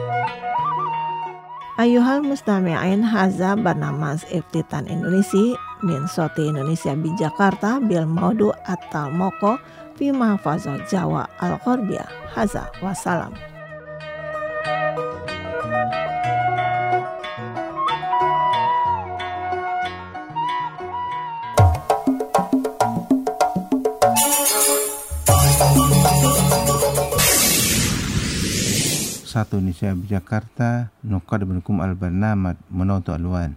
Ayuhal mustami'in haza barnamas iftitan Indonesia min Soti Indonesia di Jakarta bil maudu atal moko fi mahfazoh Jawa Al-Gharbiyah. Haza wassalam. Satu Indonesia di Jakarta nuqaddimukum al-barnamaj Munawwa'atul Alwan.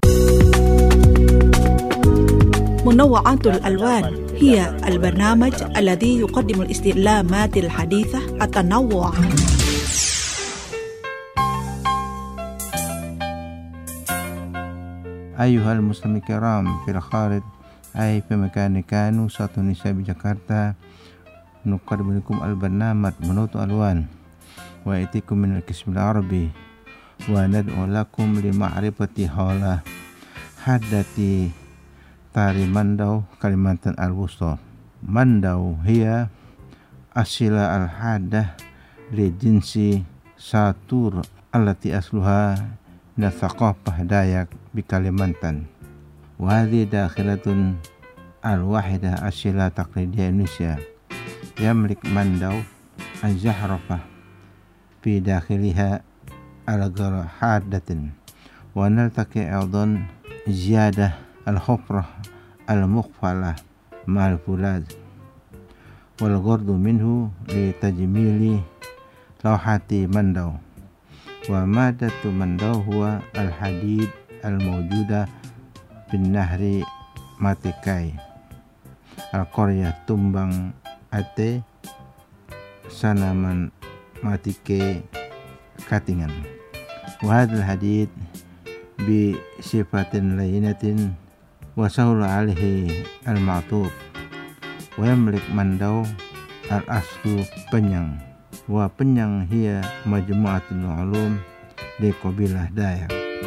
منوعات الألوان هي البرنامج الذي يقدم الاستعلامات الحديثة التنوع. أيها المسلمين الكرام في الخارج أي في مكان كانوا satu Indonesia di Jakarta nuqaddimukum al-barnamaj Munawwa'atul Alwan wa itikum min al-qism al-arabi wa nad'u lakum li ma'rifati hawla haddati tari Mandau Kalimantan Al-Wusta. Mandau hiya asila al-hadah li jinsi satur allati asluha min thaqafah Dayak bi Kalimantan wa hadhi dakhilatun al-wahidah asila taqlidiyah Indonesia yamlik Mandau al-zahrafah في داخلها الغر حادة ونلتقي أيضا زيادة الحفرة المقفلة مع الفولاذ والغرض منه لتجميل لوحة مندو. ومادة مندو هو الحديد الموجودة في النهر ماتيكاي القرية تمبang Ate Sanaman Matike Katingan. Wahadil hadid bi sifatin layinatin wa sahul alihi al-ma'tub wa yamlik Mandau al-aslu Penyang wa Penyang hiya majmu'atul ulum di qabilah Dayak.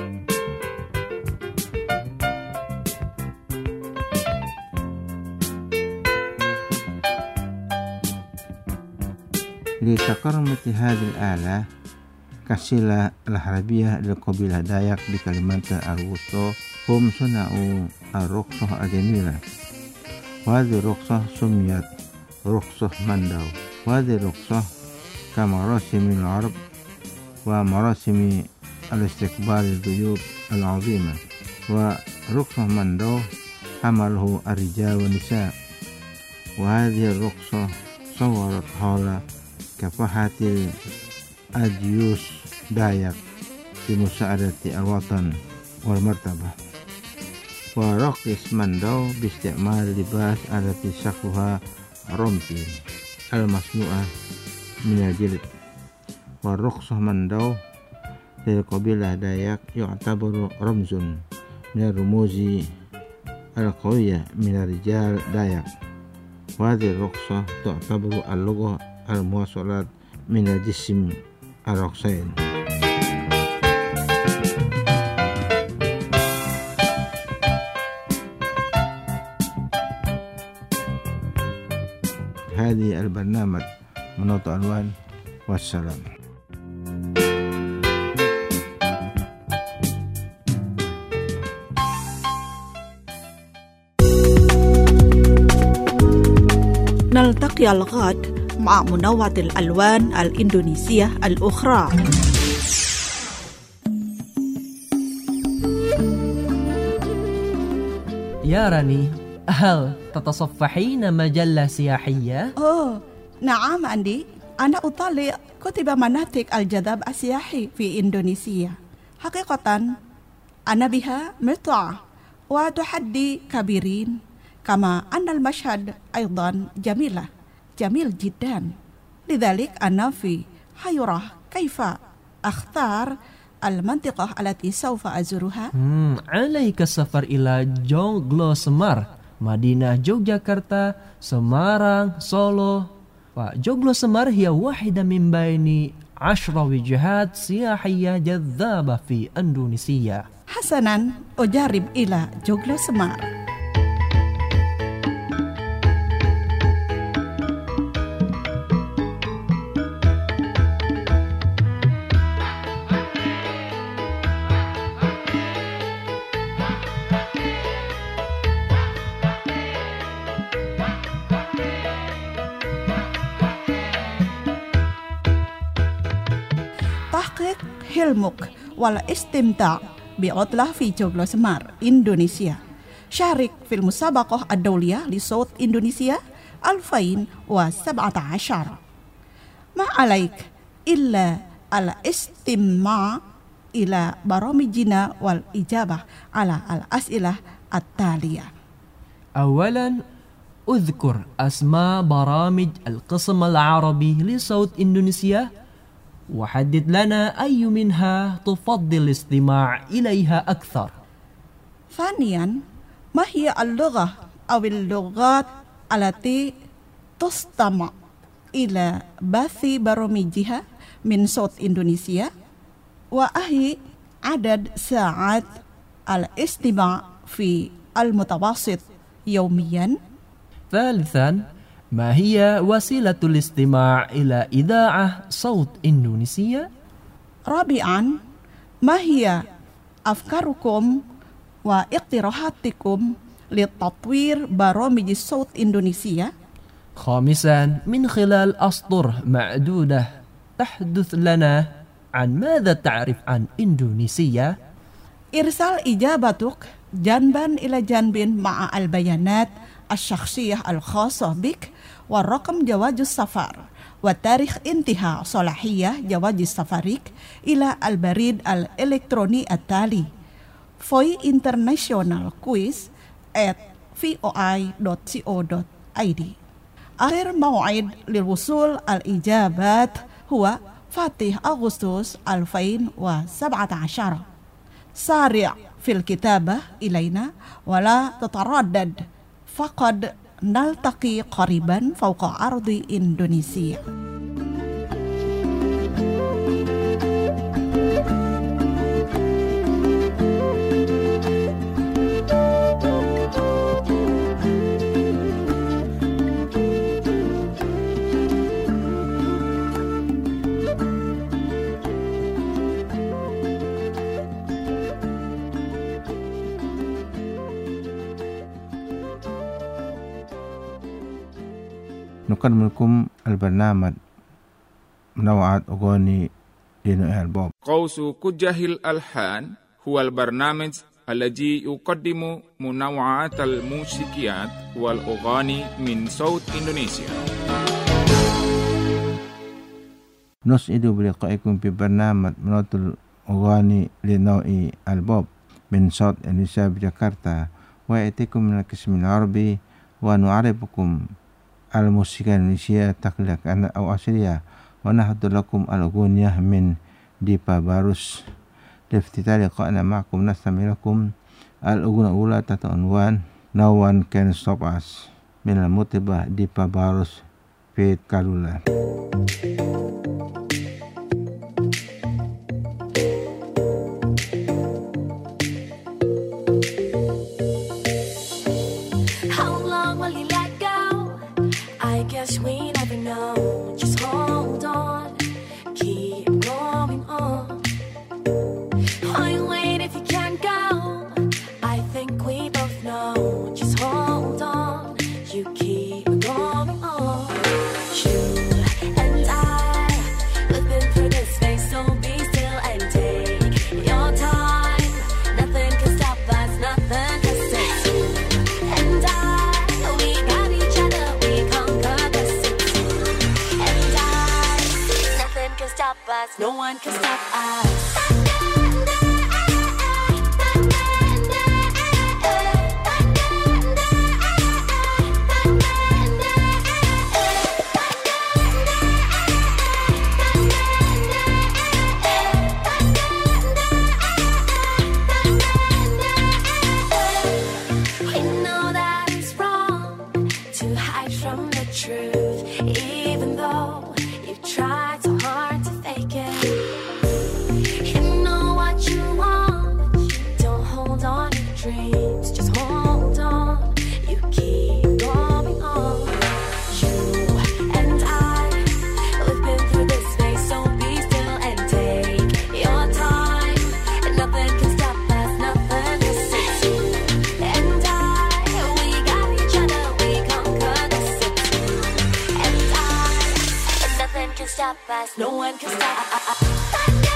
لتكرمة هذه الآلة كالسلة الحربية للقبيلة دايك بكلمات الوسطى هم صنعوا الرقصة الجميلة وهذه الرقصة سميت رقصة مندو. وهذه الرقصة كمراسم العرب ومراسم الاستقبال الضيوف العظيمة. ورقصة مندو حمله الرجال والنساء. وهذه الرقصة صورت حول كفاحة الجيوش دايك في مساعدة الوطن والمرتبة. ورقص مندو باستعمال لباس التي سقفها رمتي المصنوعة من الجلد. والرقصة مندو للقبيلة دايك يعتبر رمز من الرموز القوية من الرجال دايك. وهذه الرقصة تعتبر اللغة المواصلات من الجسم الرقصين. هذه البرنامج منوعات الألوان والسلام. نلتقي الغد مع منوعة الألوان الإندونيسية الأخرى. يا راني، هل تتصفحين مجلة سياحية؟ أوه نعم أندي، أنا أطالع كتب مناطق الجذب السياحي في إندونيسيا. حقيقة أنا بها متعة وتحدي كبيرين، كما أن المشهد أيضا جميلة جميل جدا. لذلك أنا في حيرة كيف أختار المنطقة التي سوف أزورها. Hmm, عليك السفر إلى Joglo Semar, Madinah Yogyakarta, Semarang, Solo. وجوجلو سمار هي واحدة من بين عشر وجهات سياحية جذابة في إندونيسيا. حسنا، أجرب إلى جوجلو سمار. tahqiq hilmuk wal istimta' bi'utlah fi Joglo Semar, Indonesia. Syarik fil musabaqah ad-dawliyah li Saut Indonesia ألفين وسبعة عشر. ما عليك إلا الاستماع إلى برامجنا والإجابة على الأسئلة التالية. أولا اذكر أسماء برامج القسم العربي لصوت إندونيسيا وحدد لنا أي منها تفضل الاستماع إليها أكثر. ثانيا ما هي اللغة أو اللغات التي تستمع إلى بث برامجها من صوت إندونيسيا وأهي عدد ساعات الاستماع في المتوسط يوميا. ثالثا ما هي وسيلة الاستماع إلى إذاعة صوت إندونيسيا؟ رابعا ما هي أفكاركم واقتراحاتكم لتطوير برامج صوت إندونيسيا؟ خامسا من خلال أسطر معدودة تحدث لنا عن ماذا تعرف عن إندونيسيا؟ إرسال إجابتك جانبا إلى جانب مع البيانات الشخصية الخاصة بك والرقم جواز السفر وتاريخ انتهاء صلاحية جواز سفرك إلى البريد الإلكتروني التالي voy international quiz at v o i dot co dot i d. آخر موعد للوصول الإجابات هو فاتح أغسطس ألفين وسبعة عشر. سارع في الكتابة إلينا ولا تتردد، فقد نلتقي قريبا فوق أرض إندونيسيا. نقدم لكم البرنامج منوعات أغاني لنوع البوب. قوس كجه الألحان هو البرنامج الذي يقدم منوعات الموسيقيات والأغاني من صوت إندونيسيا. نسعد بلقائكم في برنامج منوعات الأغاني لنوع البوب من صوت إندونيسيا بجاكرتا، ويأتيكم من القسم العربي ونعرفكم الموسيقى الإندونيسية تقليدية أو أصلية، ونحضر لكم الأغنية من ديبا باروس. لافتتاح لقائنا معكم نستمع لكم الأغنية الأولى تحت عنوان No One Can Stop Us من المطربة ديبا باروس في كالولا. We never know, just hold on, keep going on. Why wait if you can't go? I think we both know, just hold on, you keep going on. You and I, we've been through this phase, so be still and take your time. Nothing can stop us, nothing can stop you and I. We got each other, we conquer. Stop us, no one can stop us. We know that it's wrong to hide from the truth, even though you try so hard to fake it. You know what you want, don't hold on to dreams, just hold on, you keep going on. You and I, we've been through this phase, so be still and take your time. And nothing can stop us, nothing can stop you and I. We got each other, we conquer the city and I. And nothing can stop us, no one can stop us.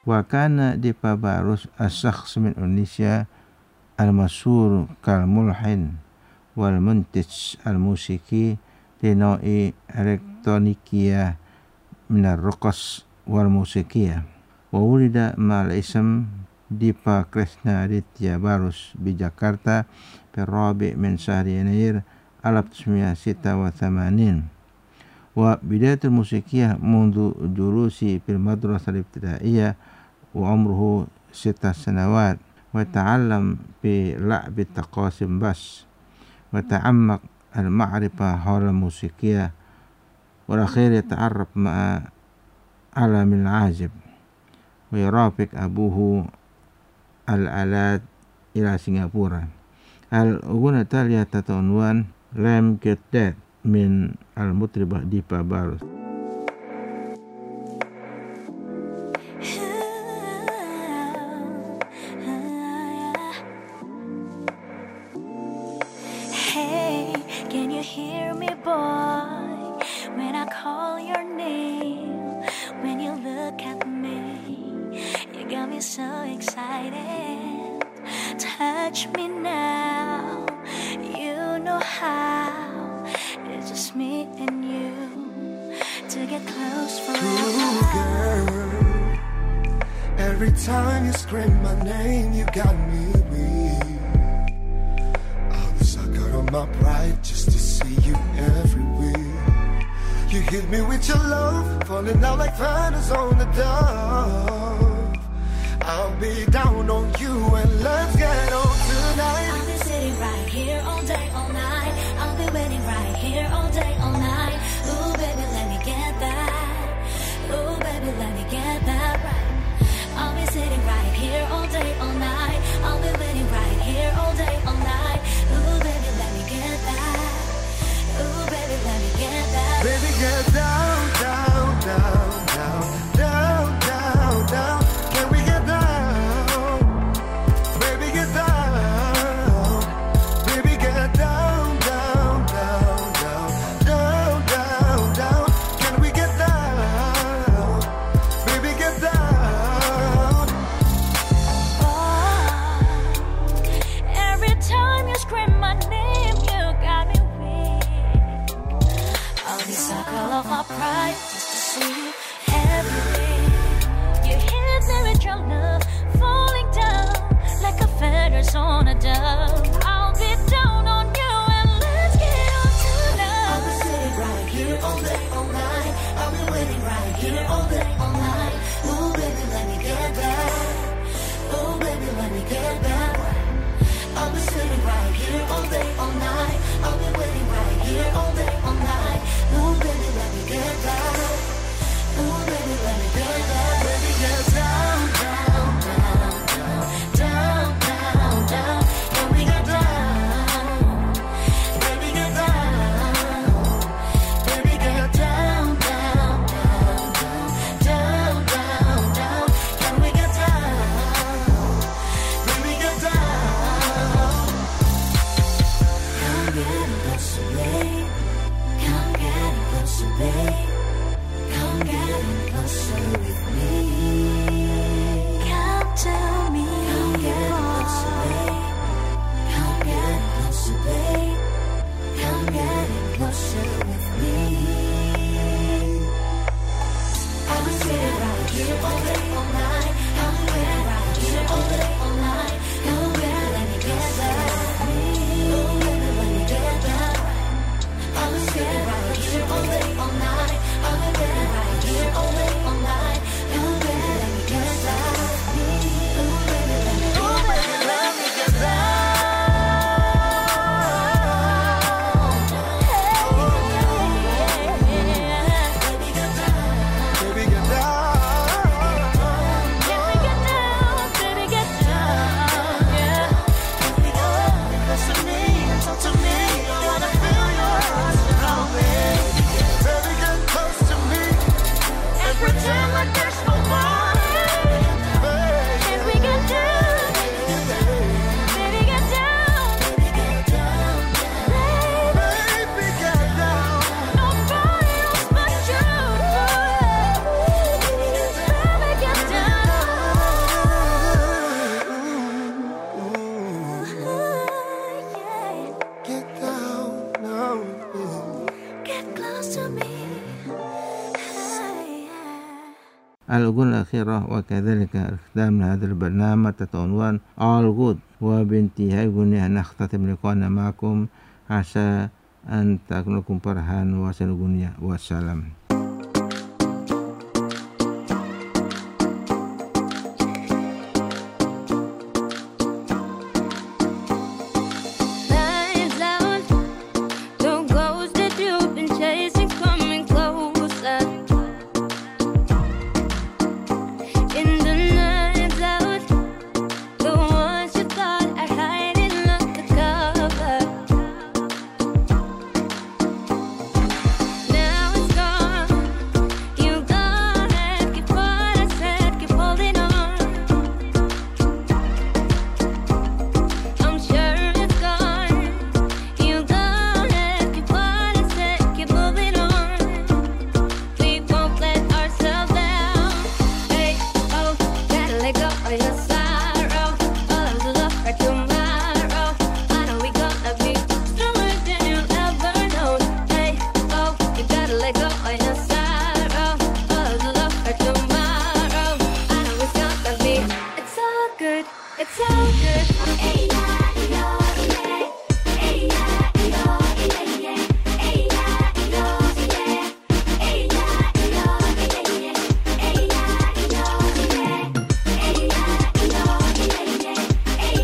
وكان ديبا باروس الشخص من إندونيسيا المشهور كالملحن والمنتج الموسيقي لنوع إلكترونيكية من الرقص والموسيقية. وولد مع الاسم ديبا كريشنا أديتيا باروس بجاكرتا في الرابع من شهر يناير ألف وتسعمائة وستة وثمانين. وبداية الموسيقية منذ دروسه في المدرسة الابتدائية وعمره ست سنوات، وتعلم بلعب التقاسم بس، وتعمق المعرفة حول الموسيقية، والأخير يتعرف مع عالم العازف ويرافق أبوه الآلات إلى سنغافورة. الأغنية التالية تتعنوان Lamb Get Dead من المطربة ديبا باروس. Hey, can you hear me, boy? When I call your name, when you look at me, you got me so excited. Touch me now, you know how. It's just me and you to get close forever. Ooh, girl, every time you scream my name, you got me weak. I'll be sucker on my pride just to see you every week. You hit me with your love, falling out like feathers on the dove. I'll be down on you and let's get on tonight. I'll be sitting right here all day, all night. I'll be waiting right here all day, all night. Ooh, baby, let me get that. Ooh, baby, let me get that right. I'll be sitting right here all day, all night. I'll be waiting right here all day, all night. Ooh, baby, let me get that. Ooh, baby, let me get that. Baby, get down, down, down, down, down, down, down. Can we get down? Baby, get down. Baby, get down, down, down, down, down, down, down. Can we get down? Baby, get down. Oh, every time you scream my name, you got me weak. I'll be suckle of my pride just to see you every week. You hit me with your love, falling down like a feathers on a dove. I'll be down on you and let's get on tonight. I'll be sitting right here all day, all night. I'll be waiting right here all day, all night. Ooh, baby, let me get that. Ooh, baby, let me get that. I'll be sitting right here all day, all night. I'll be waiting right here all day, all night. Ooh, baby, let me get that. Get close to me. الأغنية الأخيرة وكذلك ختام هذا البرنامج تحت عنوان All Good، وبانتهاء الأغنية نختتم لقاءنا معكم. عسى أن تكون لكم فرحان وحسن الأغنية والسلام. Lights out, the ghost that you've been chasing coming closer. In the nights out, the ones you thought are hiding under the cover. Now it's gone. You go ahead, keep what I said, keep holding on. I'm sure it's gone. You go ahead, keep what I said, keep moving on. We won't let ourselves down. Hey, oh, gotta let go of your sorrow. All of the love for tomorrow. I know we gonna be stronger than you'll ever know. Hey, oh, you gotta let go of your sorrow. All of the love for tomorrow. I know it's gonna be. It's all good. It's all good. Hey, yeah, yeah, yeah. Hey, yeah, yeah, yeah. Hey, yeah, yeah, yeah. Hey, yeah, yeah, yeah. Hey, yeah, yeah, yeah. Hey, yeah, yeah, yeah. Hey,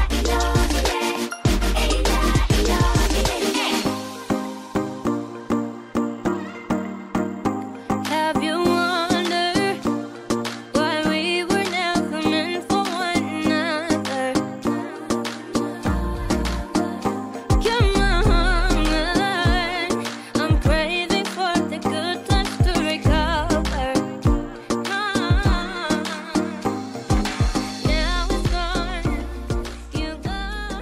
yeah, yeah. Have you wondered why we were never meant for one another? You're my hunger. I'm craving for the good times to recover. Now it's gone. You go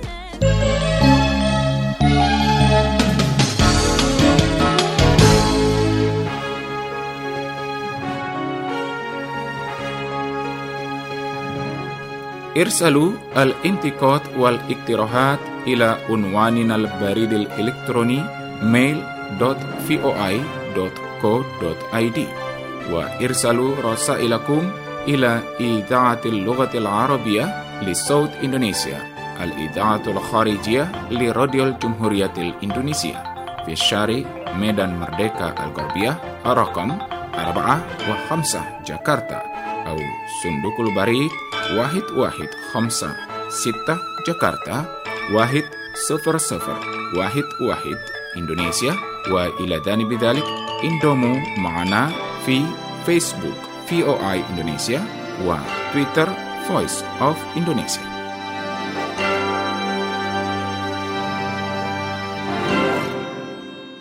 ارسلوا الانتقاد والاقتراحات إلى عنواننا البريد الإلكتروني mail dot voi dot co dot id وارسلوا رسائلكم إلى إذاعة اللغة العربية لصوت إندونيسيا، الإذاعة الخارجية لراديو الجمهورية الإندونيسية في شارع ميدان مردeka الغربية رقم أربعة وخمسة جاكرتا، أو صندوق البريد واحد واحد خمسة ستة جاكرتا واحد صفر صفر واحد واحد إندونيسيا. وإلى جانب ذلك انضموا معنا في فيسبوك في أو آي إندونيسيا وتويتر Voice of Indonesia.